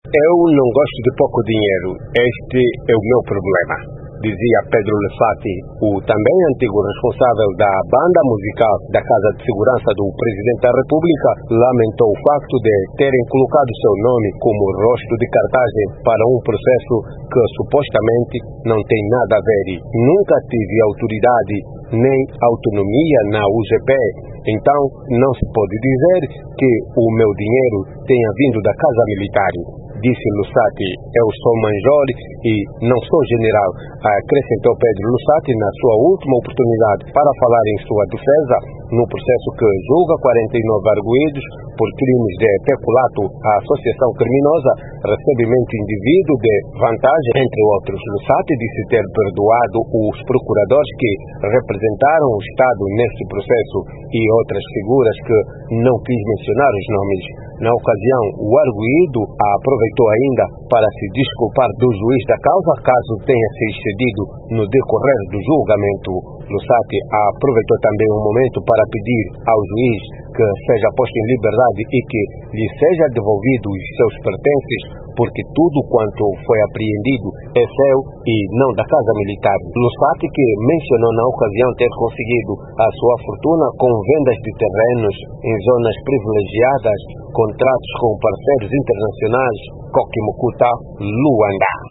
Eu não gosto de pouco dinheiro. Este é o meu problema, dizia Pedro Lefati, o também antigo responsável da banda musical da Casa de Segurança do Presidente da República. Lamentou o facto de terem colocado seu nome como rosto de cartagem para um processo que supostamente não tem nada a ver. Nunca tive autoridade nem autonomia na UGP, então não se pode dizer que o meu dinheiro tenha vindo da Casa Militar, disse Lussati. Eu sou major e não sou general, acrescentou Pedro Lussati na sua última oportunidade para falar em sua defesa no processo que julga 49 arguidos por crimes de peculato, a associação criminosa, recebimento indevido de vantagem, entre outros. Lussati disse ter perdoado os procuradores que representaram o Estado neste processo e outras figuras que não quis mencionar os nomes. Na ocasião, o arguido aproveitou ainda para se desculpar do juiz da causa caso tenha se excedido no decorrer do julgamento. Lussati aproveitou também um momento para pedir ao juiz que seja posto em liberdade e que lhe seja devolvido os seus pertences, porque tudo quanto foi apreendido é seu e não da Casa Militar. Lussati, que mencionou na ocasião ter conseguido a sua fortuna com vendas de terrenos em zonas privilegiadas, contratos com parceiros internacionais, Coquimucuta, Luanda.